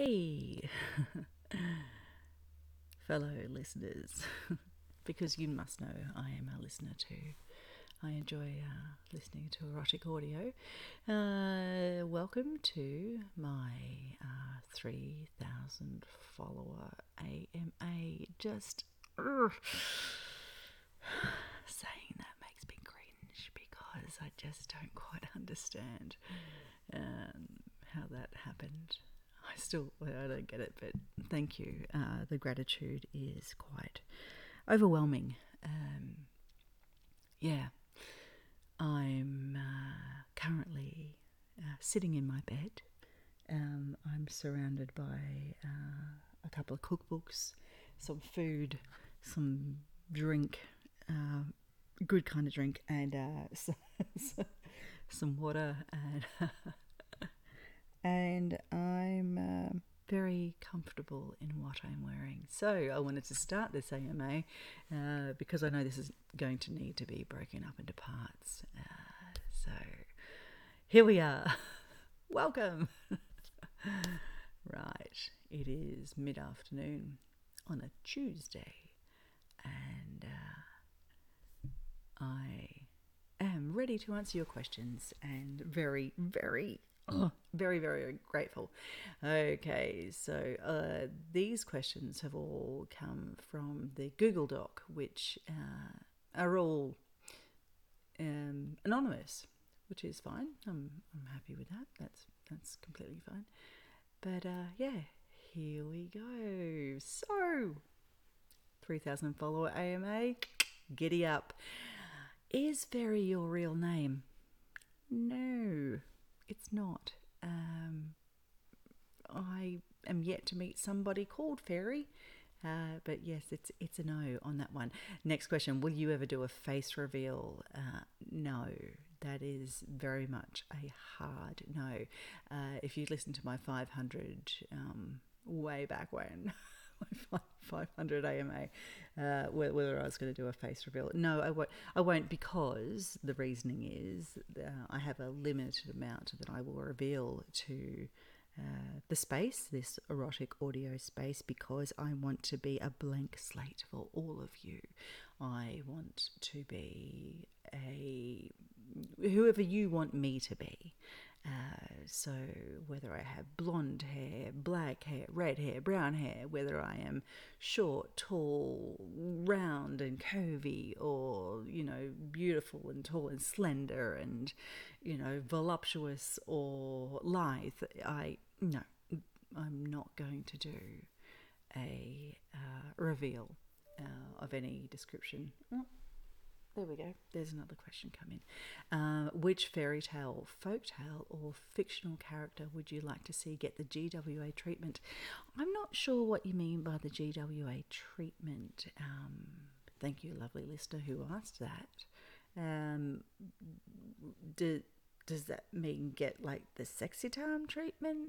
Hey, fellow listeners, because you must know I am a listener too. I enjoy listening to erotic audio. Welcome to my 3,000 follower AMA. Just saying that makes me cringe because I just don't quite understand how that happened. I don't get it, but thank you. The gratitude is quite overwhelming. Yeah, I'm currently sitting in my bed. I'm surrounded by a couple of cookbooks, some food, some drink, good kind of drink, and some water, and I'm very comfortable in what I'm wearing. So I wanted to start this AMA because I know this is going to need to be broken up into parts. So here we are. Welcome. Right, it is mid-afternoon on a Tuesday, and I am ready to answer your questions and very, very, very, very grateful. Okay, so these questions have all come from the Google Doc, which are all anonymous, which is fine. I'm happy with that. That's completely fine. But yeah, here we go. So 3,000 follower AMA, giddy up. Is Fairy your real name? No, it's not. I am yet to meet somebody called Fairy. But yes, it's a no on that one. Next question: will you ever do a face reveal? No, that is very much a hard no. If you listen to my 500 way back when, my 500 AMA, whether I was going to do a face reveal, no, I won't. I won't, because the reasoning is I have a limited amount that I will reveal to the space, this erotic audio space, because I want to be a blank slate for all of you. I want to be whoever you want me to be. So whether I have blonde hair, black hair, red hair, brown hair, whether I am short, tall, round and curvy, or, beautiful and tall and slender and, voluptuous or lithe, no, I'm not going to do a reveal of any description. Oh, there we go. There's another question coming. Which fairy tale, folk tale, or fictional character would you like to see get the GWA treatment? I'm not sure what you mean by the GWA treatment. Thank you, lovely listener who asked that. Does that mean get like the sexy time treatment?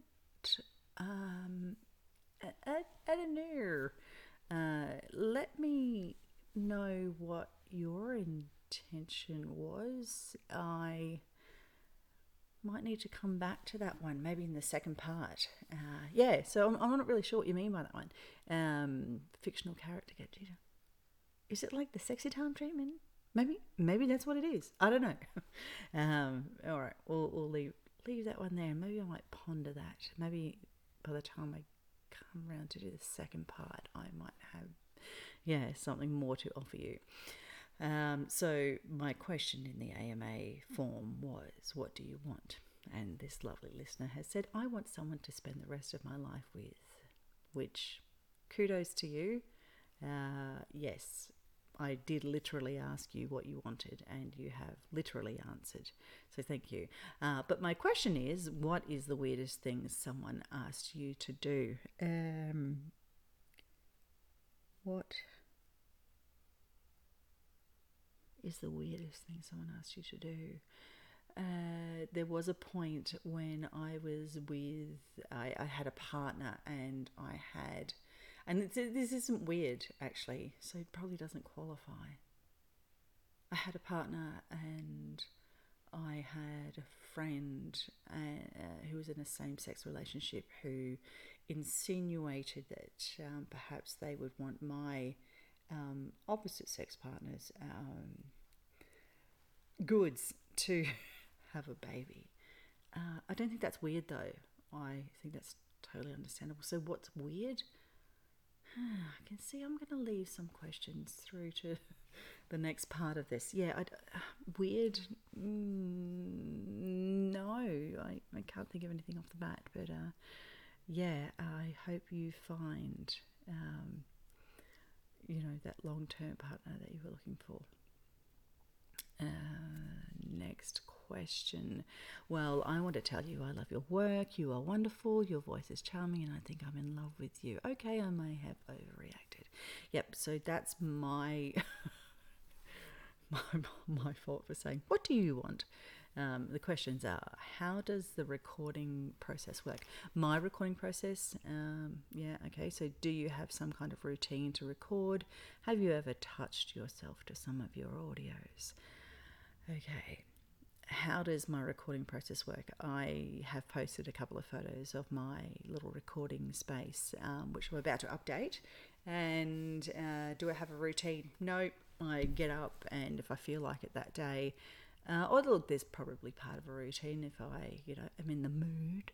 I don't know. Let me know what your intention was. I might need to come back to that one, maybe in the second part. Yeah, so I'm not really sure what you mean by that one. Fictional character get Gita. Is it like the sexy time treatment? Maybe that's what it is. I don't know. All right, we'll leave that one there. Maybe I might ponder that. Maybe by the time I come around to do the second part, I might have, something more to offer you. So my question in the AMA form was, what do you want? And this lovely listener has said, I want someone to spend the rest of my life with, which kudos to you. Yes, I did literally ask you what you wanted, and you have literally answered. So thank you. But my question is, what is the weirdest thing someone asked you to do? What is the weirdest thing someone asked you to do? There was a point when I was I had a partner, and this isn't weird actually, so it probably doesn't qualify. I had a partner, and I had a friend who was in a same-sex relationship who insinuated that perhaps they would want my opposite sex partners goods to have a baby. I don't think that's weird though. I think that's totally understandable. So what's weird? I can see I'm going to leave some questions through to the next part of this. Yeah, weird? No, I can't think of anything off the bat. But yeah, I hope you find, that long-term partner that you were looking for. Next question. Well, I want to tell you I love your work. You are wonderful. Your voice is charming, and I think I'm in love with you. Okay, I may have overreacted. Yep. So that's my my fault for saying, what do you want? The questions are, how does the recording process work? My recording process, okay. So do you have some kind of routine to record? Have you ever touched yourself to some of your audios? Okay. How does my recording process work? I have posted a couple of photos of my little recording space, which I'm about to update. And do I have a routine? No. I get up, and if I feel like it that day, or look, there's probably part of a routine if I, am in the mood.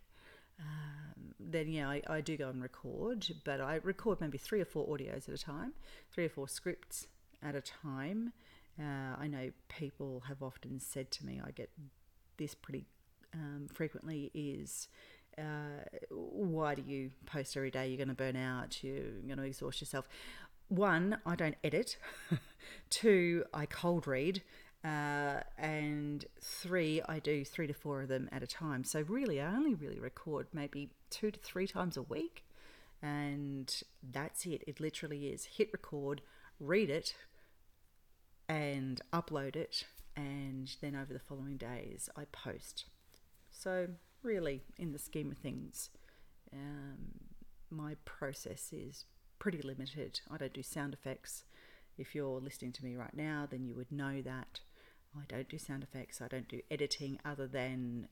Then I do go and record, but I record maybe 3 or 4 audios at a time, 3 or 4 scripts at a time. I know people have often said to me, I get this pretty frequently, is why do you post every day? You're going to burn out, you're going to exhaust yourself. 1, I don't edit. 2, I cold read. And 3, I do 3 to 4 of them at a time. So really, I only really record maybe 2 to 3 times a week. And that's it. It literally is hit record, read it, and upload it, and then over the following days I post. So really, in the scheme of things, my process is pretty limited. I don't do sound effects. If you're listening to me right now, then you would know that I don't do sound effects. I don't do editing other than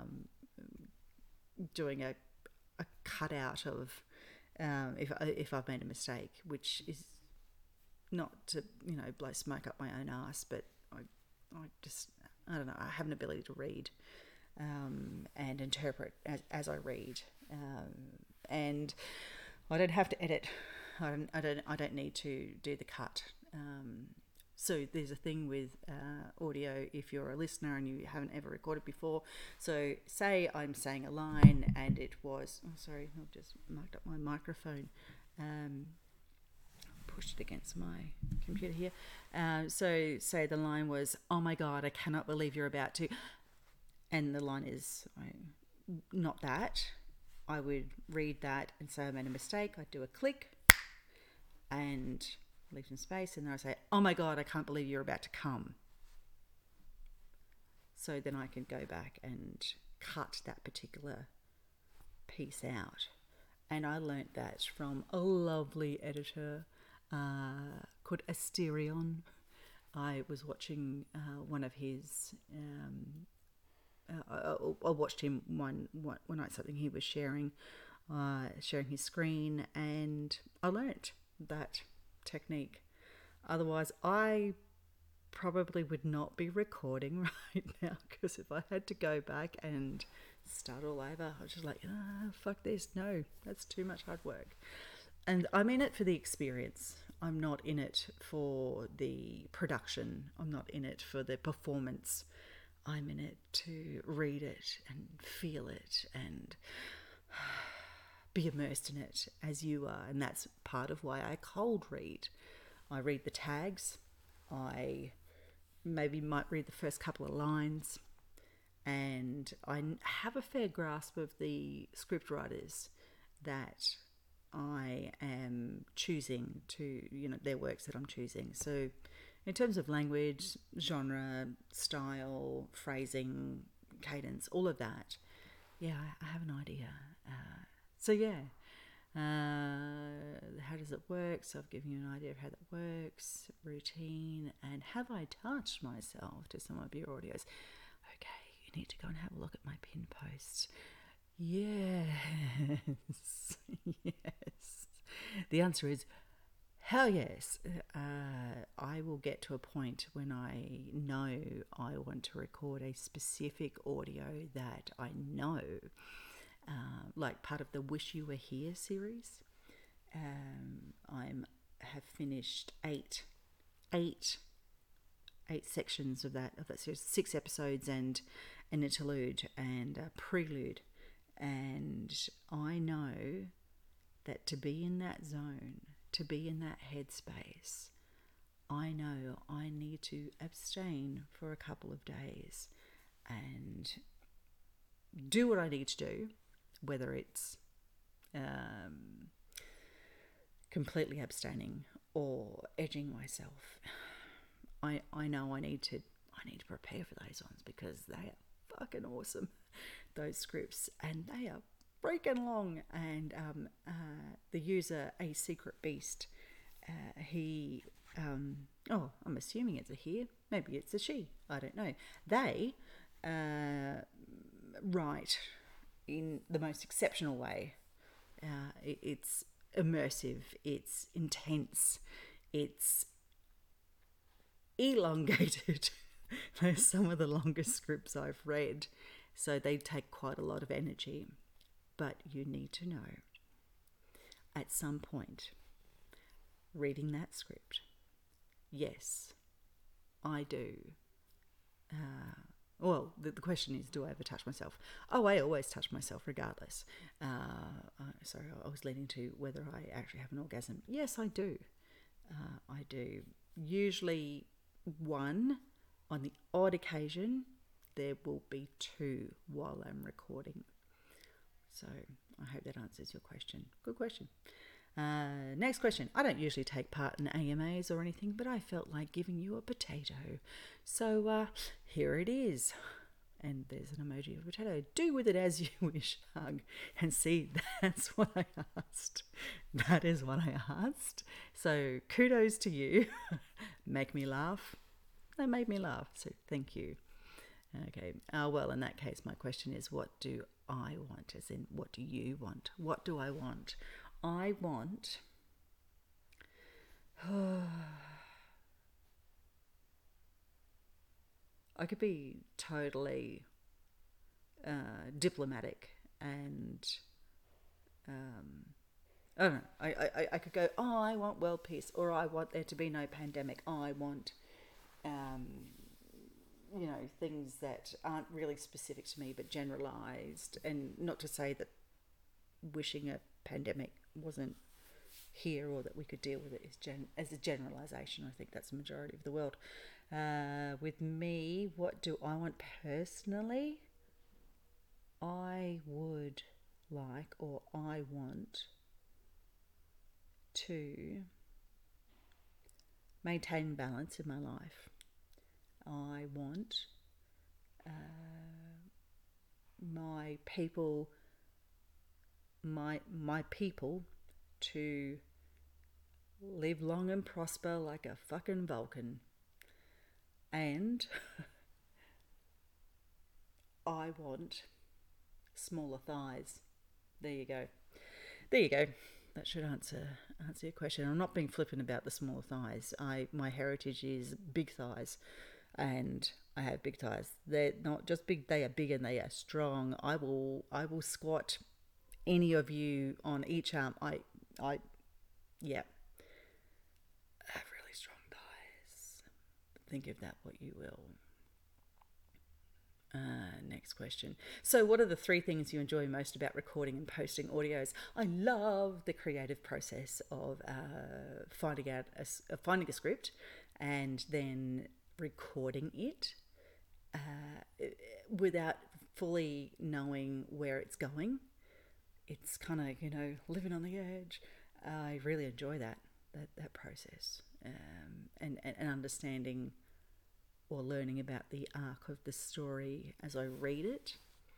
doing a cutout of if I've made a mistake, which is not to blow smoke up my own ass, but I don't know, I have an ability to read and interpret as I read, and I don't have to edit. I don't need to do the cut. So there's a thing with audio, if you're a listener and you haven't ever recorded before. So say I'm saying a line and it was, I've just marked up my microphone. Pushed it against my computer here. So say the line was, oh my God, I cannot believe you're about to. And the line is not that. I would read that and say I made a mistake. I'd do a click and leave some space, and then I say, oh my God, I can't believe you're about to come. So then I can go back and cut that particular piece out. And I learnt that from a lovely editor called Asterion. I was watching one of his, I watched him one night, something he was sharing his screen, and I learnt that technique. Otherwise, I probably would not be recording right now, because if I had to go back and start all over, I was just like, fuck this. No, that's too much hard work. And I'm in it for the experience. I'm not in it for the production. I'm not in it for the performance. I'm in it to read it and feel it and be immersed in it as you are. And that's part of why I cold read. I read the tags. I maybe might read the first couple of lines. And I have a fair grasp of the script writers that I am choosing to, their works that I'm choosing. So in terms of language, genre, style, phrasing, cadence, all of that, yeah, I have an idea. How does it work? So I've given you an idea of how that works, routine, and have I touched myself to some of your audios? Okay, need to go and have a look at my pin posts. Yes. Yes. The answer is hell yes. I will get to a point when I know I want to record a specific audio that I know, like part of the Wish You Were Here series. I have finished eight sections of that series, 6 episodes and an interlude and a prelude. And I know that to be in that zone, to be in that headspace, I know I need to abstain for a couple of days and do what I need to do, whether it's completely abstaining or edging myself. I know I need to prepare for those ones because they are fucking awesome, those scripts, and they are freaking long. And the user, A Secret Beast, he I'm assuming it's a he, maybe it's a she, I don't know. They write in the most exceptional way. It's immersive, it's intense, it's elongated. They're some of the longest scripts I've read, so they take quite a lot of energy. But you need to know, at some point, reading that script, yes, I do. Well, the question is, do I ever touch myself? Oh, I always touch myself regardless. Sorry, I was leading to whether I actually have an orgasm. Yes, I do. I do. Usually one. On the odd occasion, there will be 2 while I'm recording. So I hope that answers your question. Good question. Next question. I don't usually take part in AMAs or anything, but I felt like giving you a potato. So here it is. And there's an emoji of a potato. Do with it as you wish, hug. And see, that's what I asked. That is what I asked. So kudos to you. Make me laugh. That made me laugh. So thank you. Okay. Well, in that case, my question is, what do I want? As in, what do you want? What do I want? I want... I could be totally diplomatic and... I don't know. I could go, I want world peace, or I want there to be no pandemic. I want... things that aren't really specific to me but generalized. And not to say that wishing a pandemic wasn't here or that we could deal with it as a generalization. I think that's the majority of the world. With me, what do I want personally? I would like, or I want to maintain balance in my life. I want my people to live long and prosper like a fucking Vulcan. And I want smaller thighs. There you go. That should answer your question. I'm not being flippant about the smaller thighs. My heritage is big thighs, and I have big thighs. They're not just big; they are big and they are strong. I will squat any of you on each arm. I have really strong thighs. Think of that what you will. Next question. So what are the 3 things you enjoy most about recording and posting audios? I love the creative process of finding a script and then recording it without fully knowing where it's going. It's kind of, living on the edge. I really enjoy that process and understanding or learning about the arc of the story as I read it.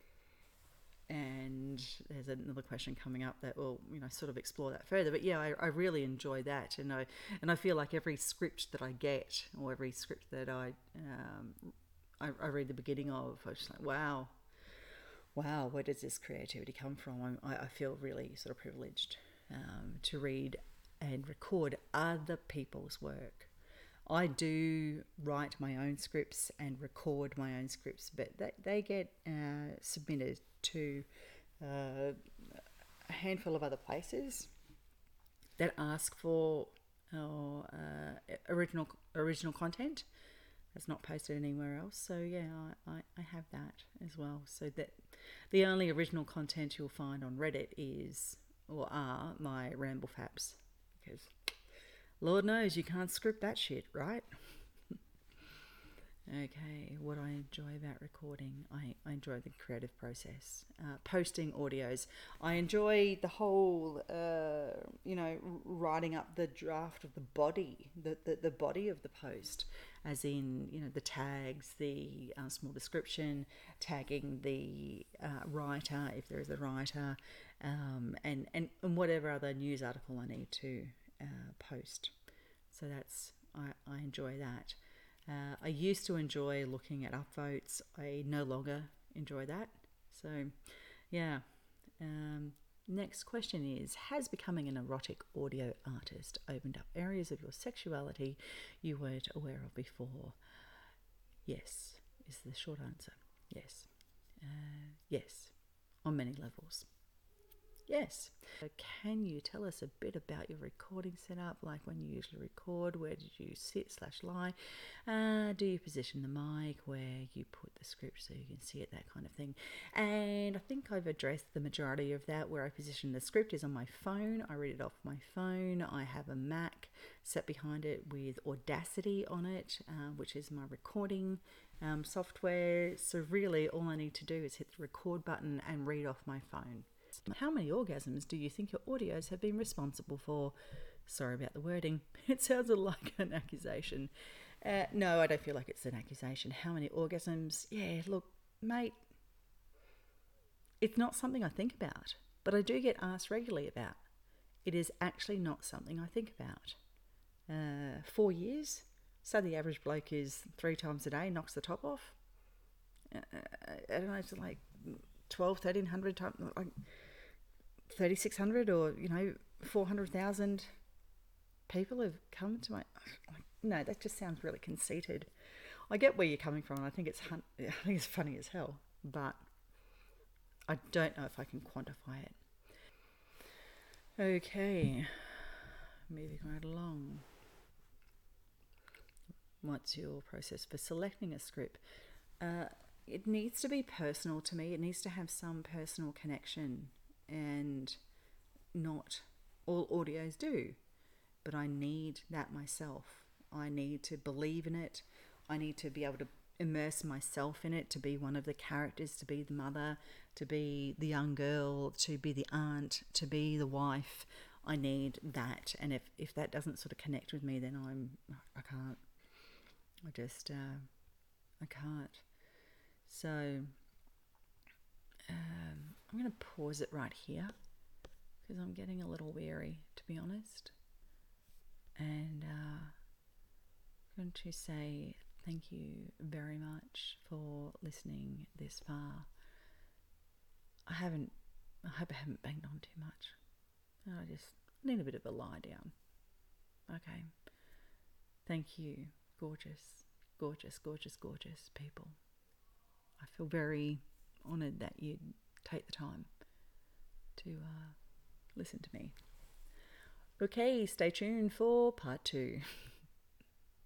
And there's another question coming up that will, sort of explore that further. But yeah, I really enjoy that, and I feel like every script that I get, or every script that I I read the beginning of. I was just like, wow, where does this creativity come from? I feel really sort of privileged to read and record other people's work. I do write my own scripts and record my own scripts, but they get submitted to a handful of other places that ask for original content that's not posted anywhere else. So yeah, I have that as well. So that the only original content you'll find on Reddit is or are my ramble faps, because Lord knows you can't script that shit, right? Okay, what I enjoy about recording, I enjoy the creative process. Posting audios, I enjoy the whole, writing up the draft of the body, the body of the post, as in, the tags, the small description, tagging the writer, if there is a writer, and whatever other news article I need to post. So I enjoy that. I used to enjoy looking at upvotes. I no longer enjoy that. So, yeah. Next question is, has becoming an erotic audio artist opened up areas of your sexuality you weren't aware of before? Yes, is the short answer. Yes. Yes, on many levels. Yes. Can you tell us a bit about your recording setup, like when you usually record? Where did you sit/lie? Do you position the mic? Where you put the script so you can see it? That kind of thing. And I think I've addressed the majority of that. Where I position the script is on my phone. I read it off my phone. I have a Mac set behind it with Audacity on it, which is my recording software. So really all I need to do is hit the record button and read off my phone. How many orgasms do you think your audios have been responsible for? Sorry about the wording. It sounded like an accusation. No, I don't feel like it's an accusation. How many orgasms? Yeah, look, mate, it's not something I think about, but I do get asked regularly about. It is actually not something I think about. 4 years, so the average bloke is 3 times a day, knocks the top off. I don't know, it's like 12, 1300 times, like 3,600 or 400,000 people have come to my. No, that just sounds really conceited. I get where you're coming from, and I think it's funny as hell, but I don't know if I can quantify it. Okay, moving right along. What's your process for selecting a script? It needs to be personal to me. It needs to have some personal connection, and not all audios do. But I need that myself. I need to believe in it. I need to be able to immerse myself in it, to be one of the characters, to be the mother, to be the young girl, to be the aunt, to be the wife. I need that. And if that doesn't sort of connect with me, then I can't. I can't. So I'm going to pause it right here because I'm getting a little weary, to be honest. And I'm going to say thank you very much for listening this far. I hope I haven't banged on too much. I just need a bit of a lie down. Okay. Thank you, gorgeous, gorgeous, gorgeous, gorgeous people. I feel very honoured that you'd take the time to listen to me. Okay, stay tuned for part 2.